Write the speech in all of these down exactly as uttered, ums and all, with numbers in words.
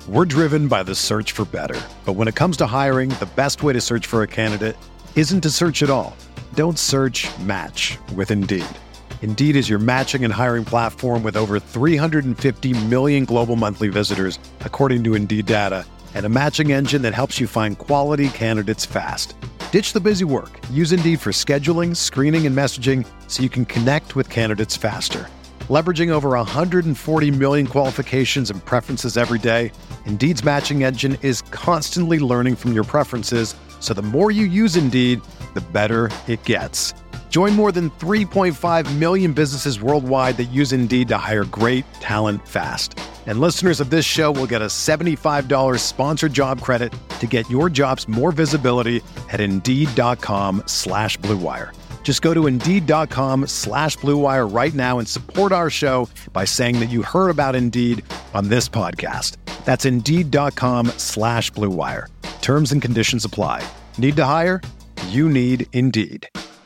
We're driven by the search for better. But when it comes to hiring, the best way to search for a candidate isn't to search at all. Don't search, match with Indeed. Indeed is your matching and hiring platform with over three hundred fifty million global monthly visitors, according to Indeed data, and a matching engine that helps you find quality candidates fast. Ditch the busy work. Use Indeed for scheduling, screening, and messaging so you can connect with candidates faster. Leveraging over one hundred forty million qualifications and preferences every day, Indeed's matching engine is constantly learning from your preferences, so the more you use Indeed, the better it gets. Join more than three point five million businesses worldwide that use Indeed to hire great talent fast. And listeners of this show will get a seventy-five dollars sponsored job credit to get your jobs more visibility at Indeed.com slash Blue Wire. Just go to Indeed.com slash Blue Wire right now and support our show by saying that you heard about Indeed on this podcast. That's Indeed.com slash Blue Wire. Terms and conditions apply. Need to hire? You need Indeed.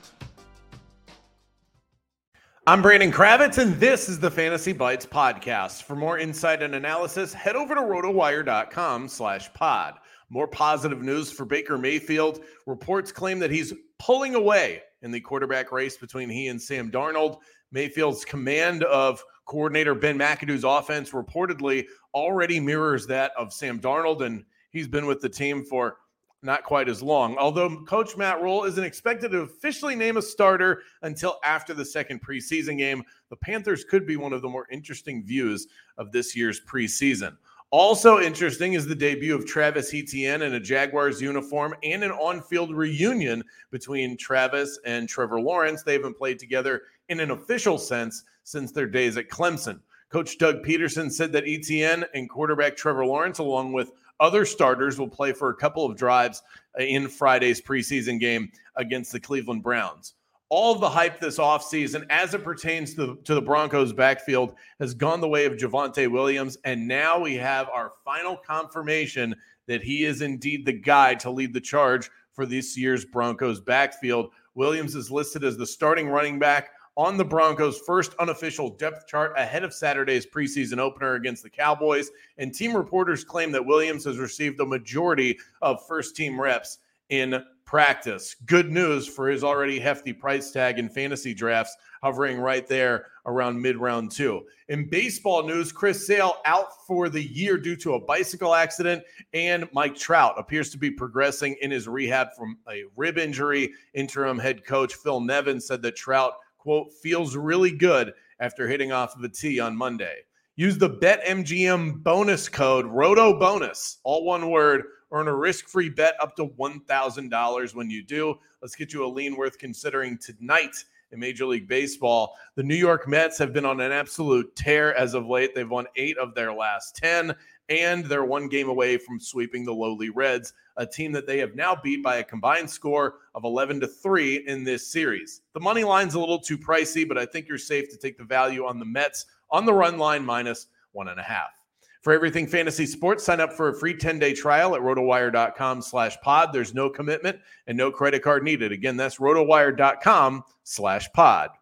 I'm Brandon Kravitz, and this is the Fantasy Bites podcast. For more insight and analysis, head over to rotowire.com slash pod. More positive news for Baker Mayfield. Reports claim that he's pulling away in the quarterback race between he and Sam Darnold. Mayfield's command of coordinator Ben McAdoo's offense reportedly already mirrors that of Sam Darnold, and he's been with the team for not quite as long. Although Coach Matt Rule isn't expected to officially name a starter until after the second preseason game, the Panthers could be one of the more interesting views of this year's preseason. Also interesting is the debut of Travis Etienne in a Jaguars uniform and an on-field reunion between Travis and Trevor Lawrence. They haven't played together in an official sense since their days at Clemson. Coach Doug Peterson said that Etienne and quarterback Trevor Lawrence, along with other starters, will play for a couple of drives in Friday's preseason game against the Cleveland Browns. All of the hype this offseason as it pertains to, to the Broncos backfield has gone the way of Javonte Williams, and now we have our final confirmation that he is indeed the guy to lead the charge for this year's Broncos backfield. Williams is listed as the starting running back on the Broncos' first unofficial depth chart ahead of Saturday's preseason opener against the Cowboys, and team reporters claim that Williams has received a majority of first-team reps in practice. Good news for his already hefty price tag in fantasy drafts, hovering right there around mid-round two. In baseball news, Chris Sale out for the year due to a bicycle accident, and Mike Trout appears to be progressing in his rehab from a rib injury. Interim head coach Phil Nevin said that Trout, quote, feels really good after hitting off of a tee on Monday. Use the BetMGM bonus code ROTOBONUS, all one word. Earn a risk-free bet up to one thousand dollars when you do. Let's get you a lean worth considering tonight in Major League Baseball. The New York Mets have been on an absolute tear as of late. They've won eight of their last ten, and they're one game away from sweeping the lowly Reds, a team that they have now beat by a combined score of eleven to three in this series. The money line's a little too pricey, but I think you're safe to take the value on the Mets on the run line minus one and a half. For everything fantasy sports, sign up for a free ten-day trial at rotowire.com slash pod. There's no commitment and no credit card needed. Again, that's rotowire.com slash pod.